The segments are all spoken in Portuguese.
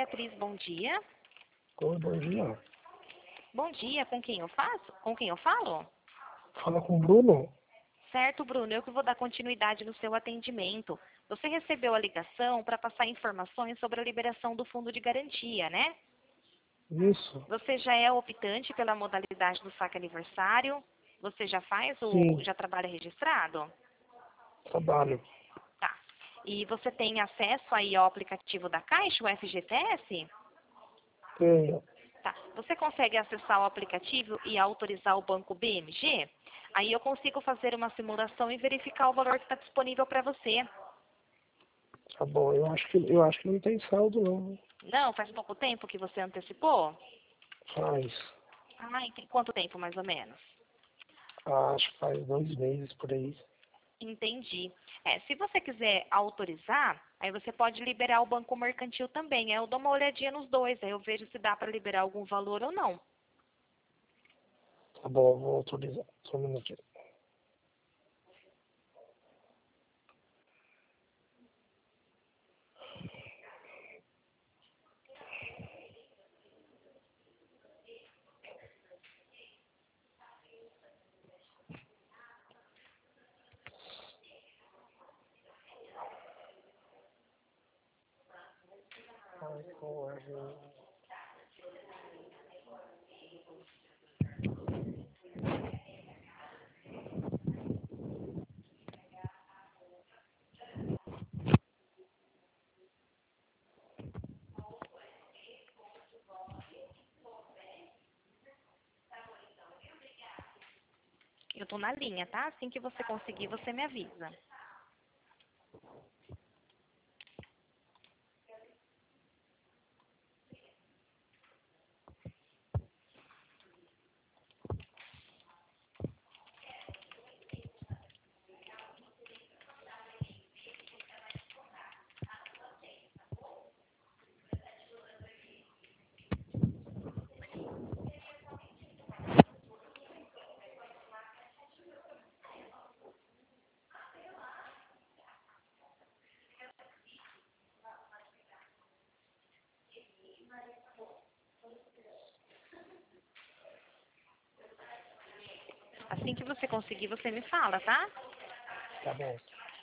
Beatriz, bom dia. Oi, bom dia. Bom dia, com quem eu faço? Com quem eu falo? Fala com o Bruno? Certo, Bruno, eu que vou dar continuidade no seu atendimento. Você recebeu a ligação para passar informações sobre a liberação do fundo de garantia, né? Isso. Você já é optante pela modalidade do saque aniversário? Você já Sim, já trabalha registrado? trabalho. Tá. E você tem acesso aí ao aplicativo da Caixa, o FGTS? Tenho. Tá. Você consegue acessar o aplicativo e autorizar o banco BMG? Aí eu consigo fazer uma simulação e verificar o valor que está disponível para você. Tá bom, eu acho que não tem saldo não. Não, faz pouco tempo que você antecipou? Faz. Ah, quanto tempo mais ou menos? Acho que faz 2 meses por aí. Entendi. Se você quiser autorizar, aí você pode liberar o banco mercantil também. Aí eu dou uma olhadinha nos dois, aí eu vejo se dá para liberar algum valor ou não. Tá bom, eu vou autorizar. Só um minutinho. Ai, porra. Eu tô na linha, tá? Assim que você conseguir, você me avisa. Assim que você conseguir, você me fala, tá? Tá bom.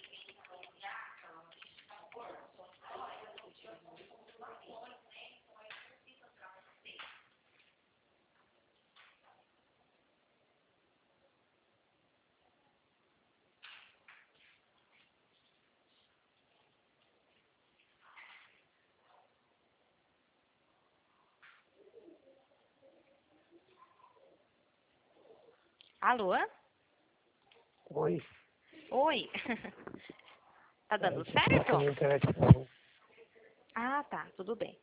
Alô? Oi. Oi. Tá dando Deixa eu falar com a certo? minha internet. Tá. Ah, tá. Tudo bem.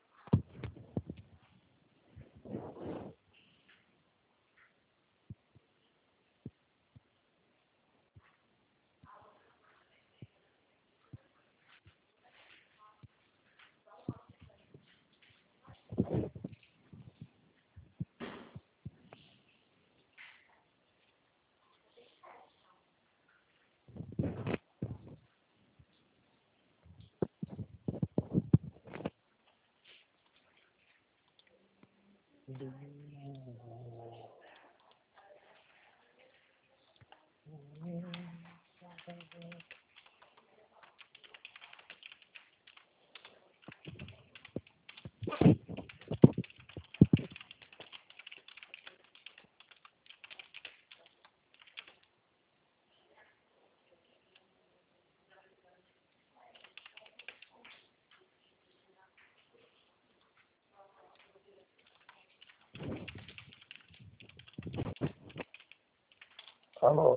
Alô.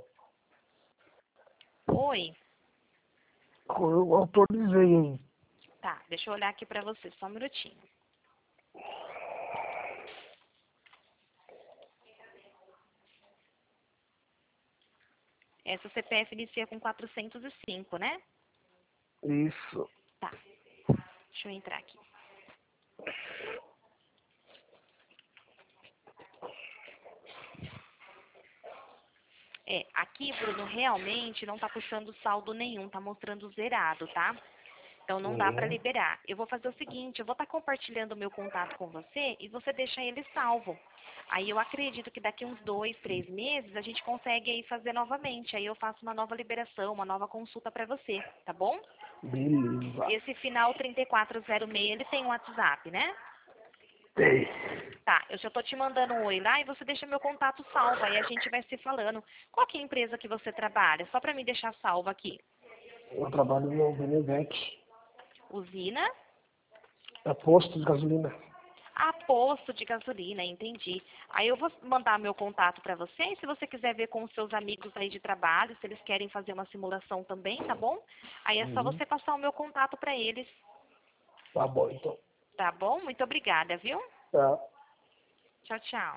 Oi. Eu autorizei aí. Tá, deixa eu olhar aqui pra você, só um minutinho. Essa CPF inicia com 405, né? Isso. Tá, deixa eu entrar aqui. Aqui, Bruno, realmente não tá puxando saldo nenhum, tá mostrando zerado, tá? Então não dá para liberar. Eu vou fazer o seguinte, eu vou estar compartilhando o meu contato com você e você deixa ele salvo. Aí eu acredito que daqui uns 2, 3 meses a gente consegue aí fazer novamente. Aí eu faço uma nova liberação, uma nova consulta para você, tá bom? Beleza. Esse final 3406, ele tem um WhatsApp, né? Tem. Tá, eu já tô te mandando um oi lá e você deixa meu contato salvo. Aí a gente vai se falando. Qual que é a empresa que você trabalha? Só para me deixar salvo aqui. Eu trabalho no Benevec. Usina? É posto de gasolina. Ah, posto de gasolina, entendi. Aí eu vou mandar meu contato para você, e se você quiser ver com os seus amigos aí de trabalho, se eles querem fazer uma simulação também, tá bom? Aí é só Uhum. você passar o meu contato para eles, Tá bom, então. tá bom? Muito obrigada, viu? Tá. Tchau, tchau.